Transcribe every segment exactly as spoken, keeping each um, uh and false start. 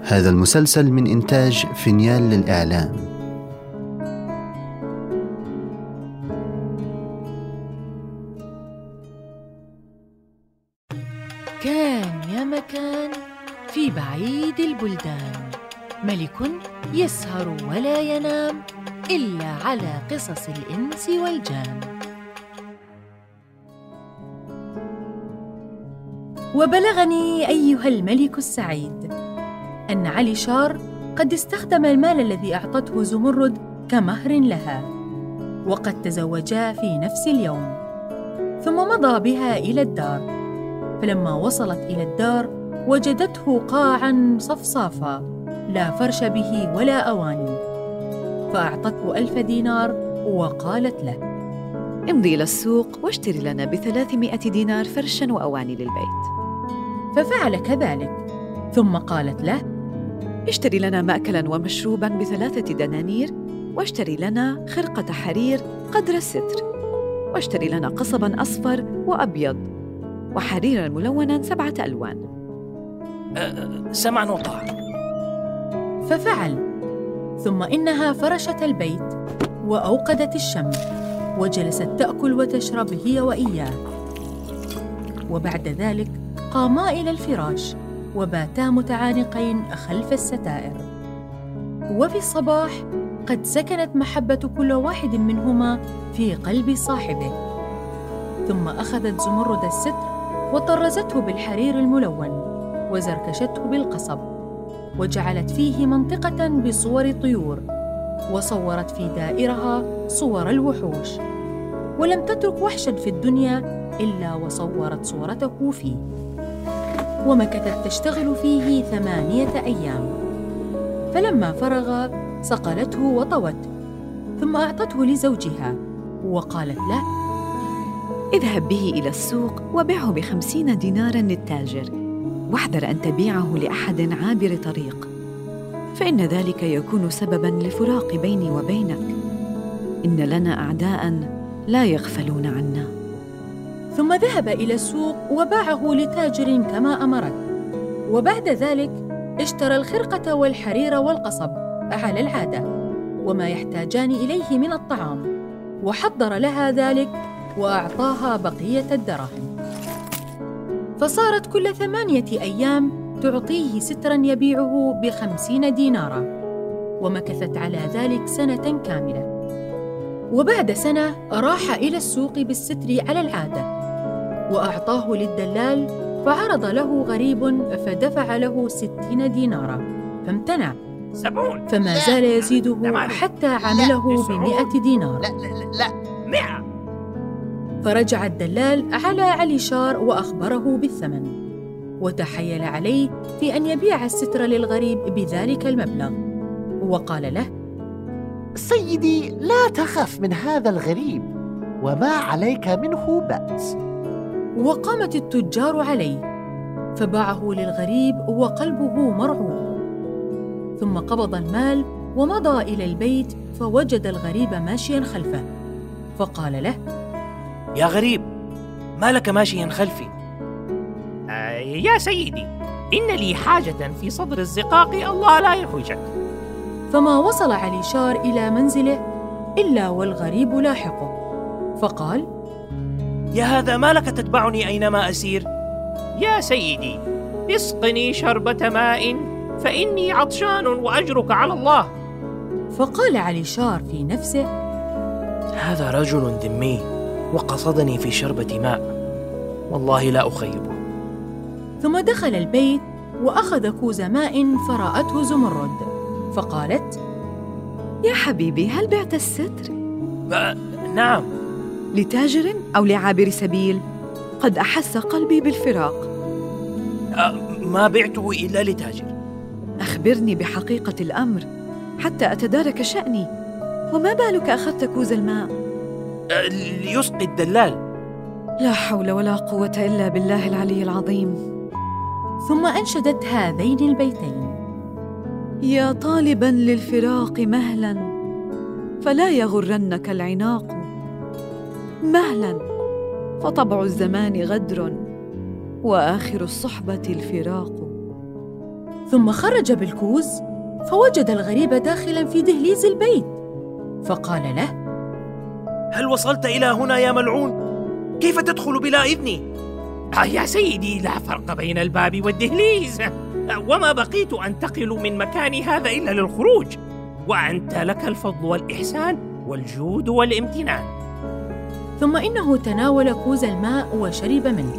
هذا المسلسل من إنتاج فينيال للإعلام. كان يا مكان في بعيد البلدان ملك يسهر ولا ينام إلا على قصص الإنس والجان. وبلغني أيها الملك السعيد أن عليشار قد استخدم المال الذي أعطته زمرد كمهر لها، وقد تزوجا في نفس اليوم، ثم مضى بها إلى الدار. فلما وصلت إلى الدار وجدته قاعاً صفصافاً لا فرش به ولا أواني، فأعطته ألف دينار وقالت له: امضي إلى السوق واشتري لنا بثلاثمائة دينار فرشاً وأواني للبيت. ففعل كذلك، ثم قالت له: اشتري لنا مأكلاً ومشروباً بثلاثة دنانير، واشتري لنا خرقة حرير قدر الستر، واشتري لنا قصباً أصفر وأبيض وحريراً ملوناً سبعة ألوان. أه سمعاً وطاعة. ففعل، ثم إنها فرشت البيت وأوقدت الشمع وجلست تأكل وتشرب هي وإياه. وبعد ذلك قاما إلى الفراش وباتا متعانقين خلف الستائر. وفي الصباح قد سكنت محبة كل واحد منهما في قلب صاحبه. ثم أخذت زمرد الستر وطرزته بالحرير الملون وزركشته بالقصب، وجعلت فيه منطقة بصور طيور، وصورت في دائرها صور الوحوش، ولم تترك وحشاً في الدنيا إلا وصورت صورته فيه. ومكثت تشتغل فيه ثمانية أيام، فلما فرغ صقلته وطوته، ثم أعطته لزوجها وقالت له: اذهب به إلى السوق وبعه بخمسين ديناراً للتاجر، واحذر أن تبيعه لأحد عابر طريق، فإن ذلك يكون سبباً لفراق بيني وبينك. إن لنا أعداء لا يغفلون عنا. ثم ذهب إلى السوق وباعه لتاجر كما أمرت، وبعد ذلك اشترى الخرقة والحرير والقصب على العادة وما يحتاجان إليه من الطعام، وحضر لها ذلك وأعطاها بقية الدراهم. فصارت كل ثمانية أيام تعطيه ستراً يبيعه بخمسين ديناراً، ومكثت على ذلك سنة كاملة. وبعد سنة راح إلى السوق بالستر على العادة، وأعطاه للدلال، فعرض له غريب فدفع له ستين ديناراً فامتنع، فما زال يزيده حتى عمله بمئة دينار. لا لا لا مئة. فرجع الدلال على عليشار وأخبره بالثمن، وتحايل عليه في أن يبيع الستر للغريب بذلك المبلغ، وقال له: سيدي، لا تخف من هذا الغريب، وما عليك منه بأس. وقامت التجار عليه فباعه للغريب وقلبه مرعوب. ثم قبض المال ومضى إلى البيت، فوجد الغريب ماشياً خلفه، فقال له: يا غريب، ما لك ماشياً خلفي؟ آه يا سيدي، إن لي حاجة في صدر الزقاق، الله لا يحوجك. فما وصل عليشار إلى منزله إلا والغريب لاحقه، فقال: يا هذا، ما لك تتبعني أينما أسير؟ يا سيدي، اسقني شربة ماء فإني عطشان وأجرك على الله. فقال عليشار في نفسه: هذا رجل ذمي وقصدني في شربة ماء، والله لا أخيبه. ثم دخل البيت وأخذ كوز ماء فرأته زمرد، فقالت: يا حبيبي، هل بعت الستر؟ أه نعم. لتاجر أو لعابر سبيل؟ قد أحس قلبي بالفراق. أه ما بعته إلا لتاجر. أخبرني بحقيقة الأمر حتى أتدارك شأني. وما بالك أخذت كوز الماء؟ أه ليسقي الدلال. لا حول ولا قوة إلا بالله العلي العظيم. ثم أنشدت هذين البيتين: يا طالباً للفراق مهلاً، فلا يغرنك العناق، مهلاً فطبع الزمان غدر، وآخر الصحبة الفراق. ثم خرج بالكوز فوجد الغريب داخلاً في دهليز البيت، فقال له: هل وصلت إلى هنا يا ملعون؟ كيف تدخل بلا إذني؟ آه يا سيدي، لا فرق بين الباب والدهليز، وما بقيت أنتقل من مكاني هذا إلا للخروج، وأنت لك الفضل والإحسان والجود والامتنان. ثم إنه تناول كوز الماء وشرب منه،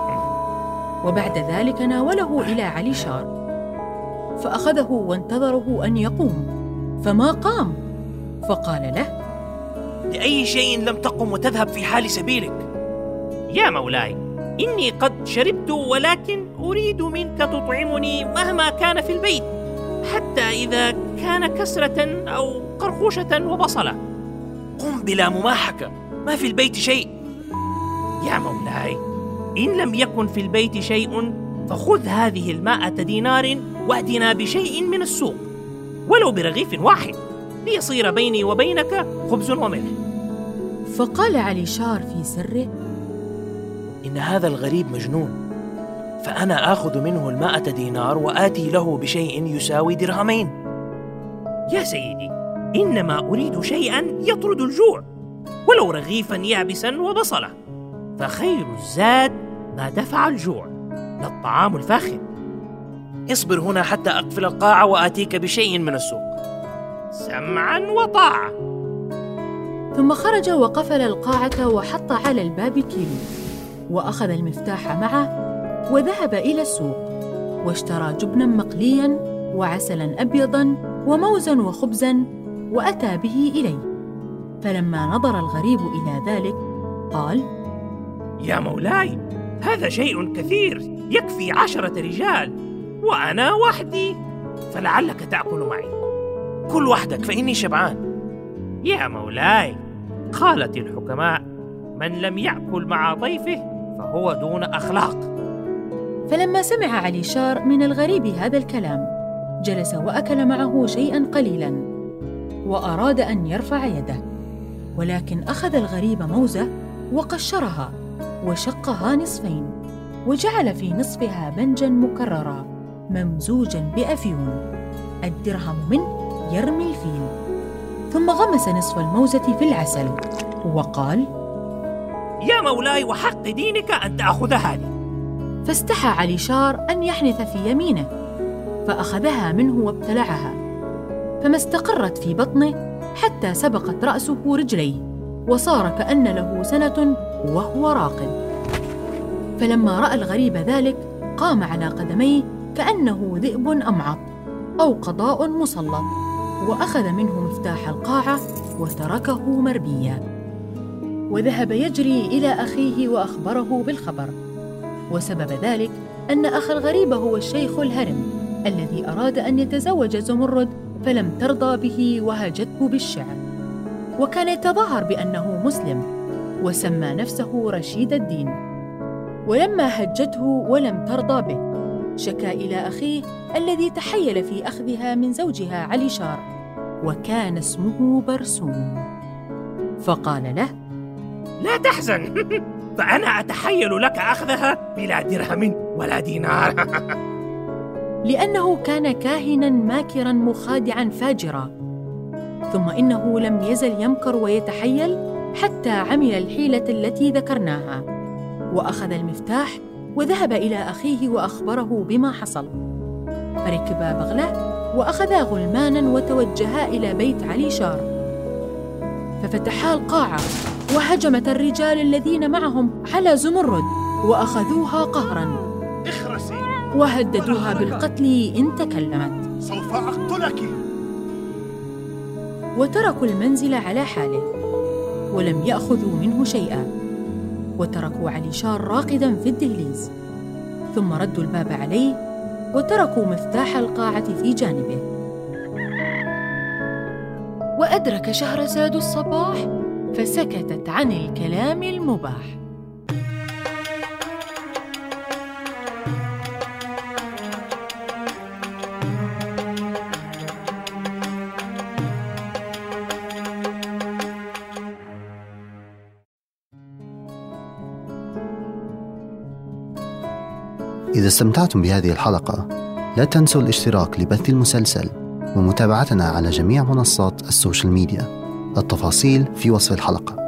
وبعد ذلك ناوله إلى عليشار، فأخذه وانتظره أن يقوم، فما قام، فقال له: لأي شيء لم تقم وتذهب في حال سبيلك؟ يا مولاي، إني قد شربت، ولكن أريد منك تطعمني مهما كان في البيت، حتى إذا كان كسرة أو قرقوشة وبصلة. قم بلا مماحكة، ما في البيت شيء. يا مولاي، إن لم يكن في البيت شيء فخذ هذه المائة دينار وأتنا بشيء من السوق، ولو برغيف واحد، ليصير بيني وبينك خبز وملح. فقال عليشار في سره: إن هذا الغريب مجنون، فأنا آخذ منه المائة دينار وآتي له بشيء يساوي درهمين. يا سيدي، إنما أريد شيئا يطرد الجوع، ولو رغيفا يابسا وبصلة، فخير الزاد ما دفع الجوع، لا الطعام الفاخر. اصبر هنا حتى أقفل القاعة وآتيك بشيء من السوق. سمعا وطاعة. ثم خرج وقفل القاعة وحط على الباب كيلو، وأخذ المفتاح معه وذهب إلى السوق، واشترى جبنا مقليا وعسلا أبيضا وموزا وخبزا، وأتى به إليه. فلما نظر الغريب إلى ذلك قال: يا مولاي، هذا شيء كثير يكفي عشرة رجال، وأنا وحدي، فلعلك تأكل معي. كل وحدك فإني شبعان. يا مولاي، قالت الحكماء: من لم يأكل مع ضيفه فهو دون أخلاق. فلما سمع عليشار من الغريب هذا الكلام جلس وأكل معه شيئا قليلا، وأراد أن يرفع يده، ولكن أخذ الغريب موزة وقشرها وشقها نصفين، وجعل في نصفها بنجا مكررا ممزوجا بأفيون، الدرهم منه يرمي الفيل، ثم غمس نصف الموزة في العسل وقال: يا مولاي، وحق دينك أن تأخذ هذه. فاستحى عليشار أن يحنث في يمينه، فأخذها منه وابتلعها، فما استقرت في بطنه حتى سبقت رأسه رجليه، وصار كأن له سنة وهو راقد. فلما رأى الغريب ذلك قام على قدميه كأنه ذئب أمعط أو قضاء مسلط، وأخذ منه مفتاح القاعة وتركه مربيا، وذهب يجري إلى أخيه وأخبره بالخبر. وسبب ذلك أن أخ الغريب هو الشيخ الهرم الذي أراد أن يتزوج زمرد، فلم ترضى به وهجته بالشعر، وكان يتظاهر بأنه مسلم، وسمى نفسه رشيد الدين. ولما هجته ولم ترضى به شكا إلى أخيه الذي تحيل في أخذها من زوجها عليشار، وكان اسمه برسوم، فقال له: لا تحزن، فأنا أتحيل لك أخذها بلا درهم ولا دينار. لأنه كان كاهناً ماكراً مخادعاً فاجراً. ثم إنه لم يزل يمكر ويتحيل حتى عمل الحيلة التي ذكرناها، وأخذ المفتاح وذهب إلى أخيه وأخبره بما حصل. فركبا بغلة وأخذا غلماناً وتوجها إلى بيت عليشار، ففتحا القاعة وهجمت الرجال الذين معهم على زمرد وأخذوها قهراً، وهددوها بالقتل إن تكلمت. سوف أقتلك. وتركوا المنزل على حاله ولم يأخذوا منه شيئا، وتركوا عليشار راقداً في الدهليز، ثم ردوا الباب عليه وتركوا مفتاح القاعة في جانبه. وأدرك شهرزاد الصباح فسكتت عن الكلام المباح. إذا استمتعتم بهذه الحلقة لا تنسوا الاشتراك لبث المسلسل ومتابعتنا على جميع منصات السوشيال ميديا. التفاصيل في وصف الحلقة.